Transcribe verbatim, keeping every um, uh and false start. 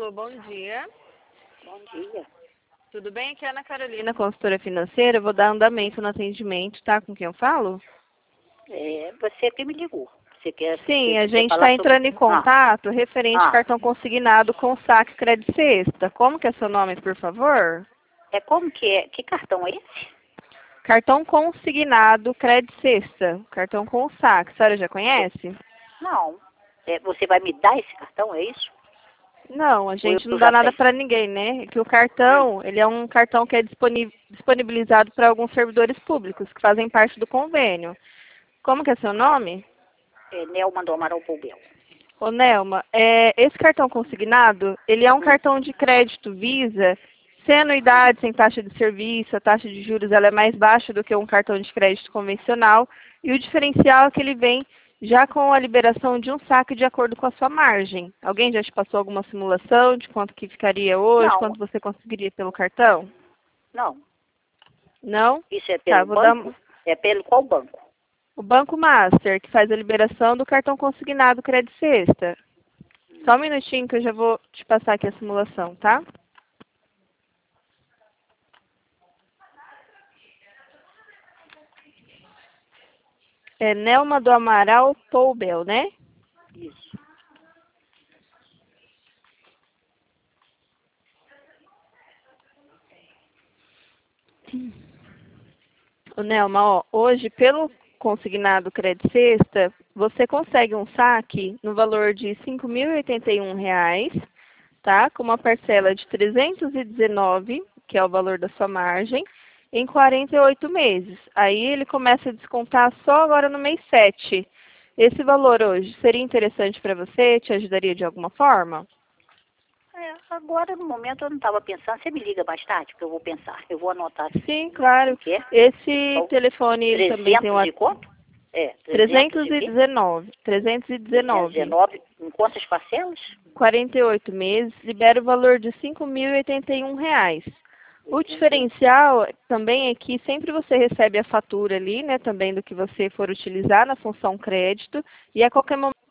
Alô, bom dia. Bom dia. Tudo bem? Aqui é a Ana Carolina, consultora financeira. Eu vou dar andamento no atendimento, tá? Com quem eu falo? É, você que me ligou. Você quer, Sim, você a quer gente falar está sobre... entrando em Ah, contato referente ah, cartão consignado com saque crédito sexta. Como que é seu nome, por favor? é como que é? Que cartão é esse? Cartão consignado crédito sexta. Cartão com saque. A senhora já conhece? Não. É, você vai me dar esse cartão, é isso? Não, a Ou eu, gente não eu dá já nada tenho? para ninguém, né? É que o Hum, cartão, ele é um cartão que é disponi- disponibilizado para alguns servidores públicos que fazem parte do convênio. Como que é seu nome? é Nelma do Amaral Poubel. Ô, Nelma, é, esse cartão consignado, ele é um Hum, cartão de crédito Visa, sem anuidade, sem taxa de serviço, a taxa de juros ela é mais baixa do que um cartão de crédito convencional, e o diferencial é que ele vem já com a liberação de um saque de acordo com a sua margem. Alguém já te passou alguma simulação de quanto que ficaria hoje, não, quanto você conseguiria pelo cartão? não. Não? Isso é Tá, pelo vou dar banco? É pelo qual banco? o Banco Master, que faz a liberação do cartão consignado Crédito Sexta. Só um minutinho que eu já vou te passar aqui a simulação, tá? É Nelma do Amaral Poubel, né? Isso. O Nelma, ó, hoje pelo consignado Crédito Sexta, você consegue um saque no valor de cinco mil e oitenta e um reais, tá? Com uma parcela de trezentos e dezenove, que é o valor da sua margem, em quarenta e oito meses. Aí ele começa a descontar só agora no mês sete. Esse valor hoje seria interessante para você? Te ajudaria de alguma forma? É, agora, no momento, eu não estava pensando. Você me liga mais tarde, porque eu vou pensar. Eu vou anotar aqui. Sim, O claro. quê? Esse São telefone ele também tem trezentos uma e quanto? É, trezentos trezentos e e quê? dezenove, trezentos e dezenove, trezentos e dezenove. Em quantas parcelas? quarenta e oito meses, libera o valor de cinco mil e oitenta e um reais. O oitenta e um. diferencial também é que sempre você recebe a fatura ali, né, também do que você for utilizar na função crédito, e a qualquer momento